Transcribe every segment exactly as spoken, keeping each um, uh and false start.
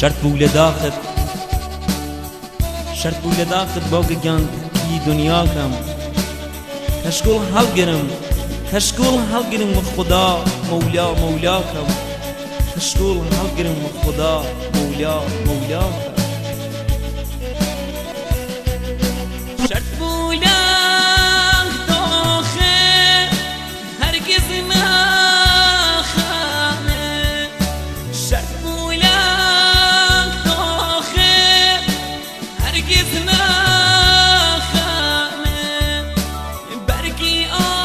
شرط بوله داخل شرط بوله داخل باقي جان في دنيا كم تشكول هالجرم تشكول هالجرم خدا مولا مولاكم تشكول هالجرم خدا مولا مولاكم شرط بوله داخل هرگز نخانه شرط بوله داخل هرگز نخانه برگی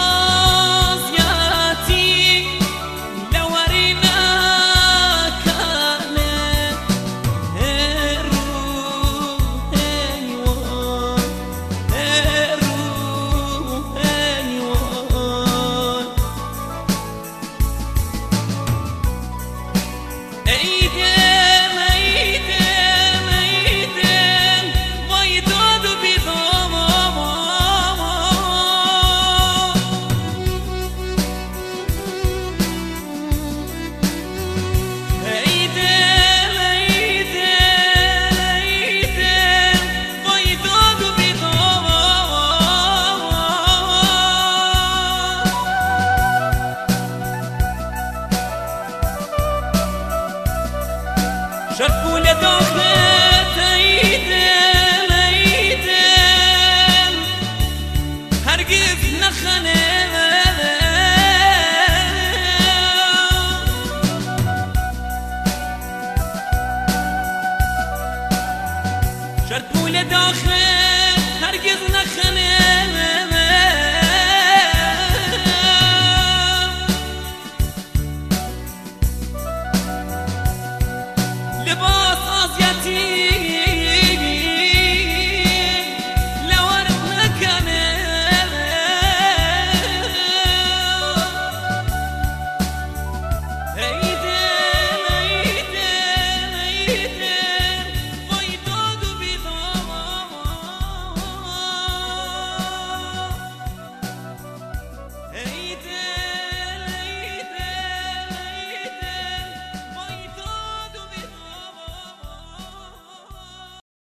آزیاتی لوری نکنه هرو هیوان هرو هیوان ایدم ایدم ایدم وای داد و بیدام ایدم ایدم ایدم وای داد و بیدام شرط بوله داخل ایدم ایدم هرگز نخنه شرط بوله داخل هرگز نخنه